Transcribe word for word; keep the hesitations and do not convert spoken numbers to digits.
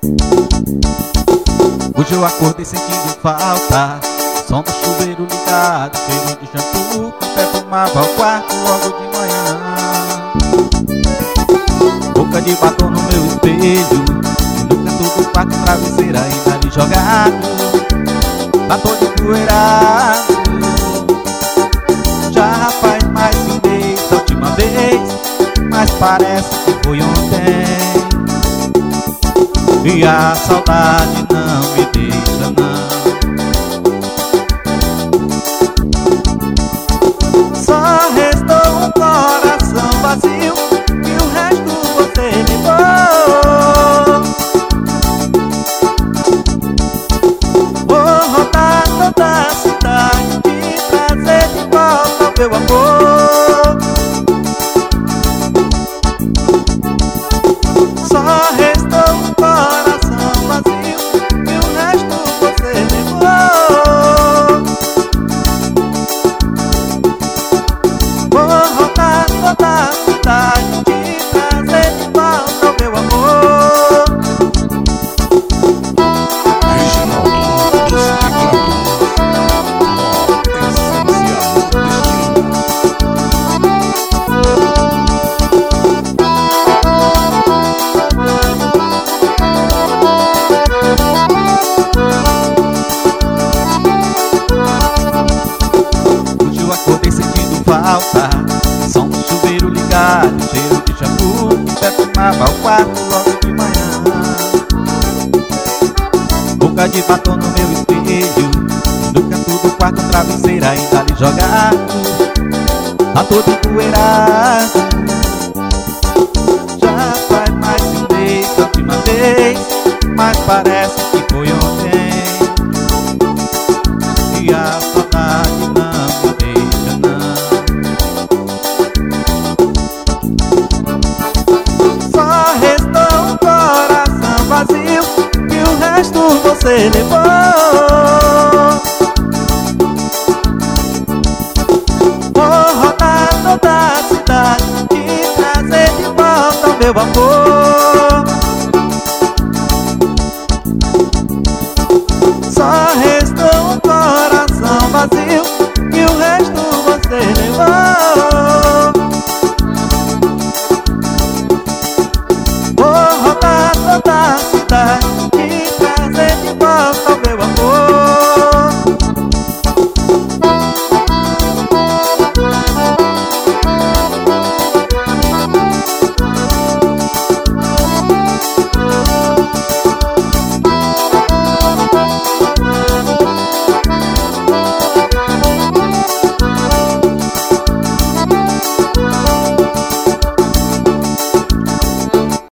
Hoje eu acordei sentindo falta, som do chuveiro ligado, cheiro de shampoo que perfumava o quarto logo de manhã. Boca de batom no meu espelho, no canto do quarto travesseiro ainda ali jogado, batom de poeirado. Já faz mais de um mês da última vez, mas parece que foi ontem. E a saudade não me deixa não. Só restou um coração vazio e o resto você levou. Vou rodar toda a cidade e trazer de volta o meu amor. Só restou um coração vazio e o resto você levou. Vou rodar toda a cidade e trazer de volta o meu amor. Reginaldo dos Teclados, essencial destino. Hoje eu acordei sentindo falta, som do chuveiro ligado, cheiro de shampoo que perfumava o quarto logo de manhã. Boca de batom no meu espelho, no canto do quarto travesseiro ainda ali jogado, tá todo empoeirado. Já faz mais de um mês da última vez, mas parece que foi ontem. E a saudade não me deixa não. Só restou um coração vazio e o resto você levou.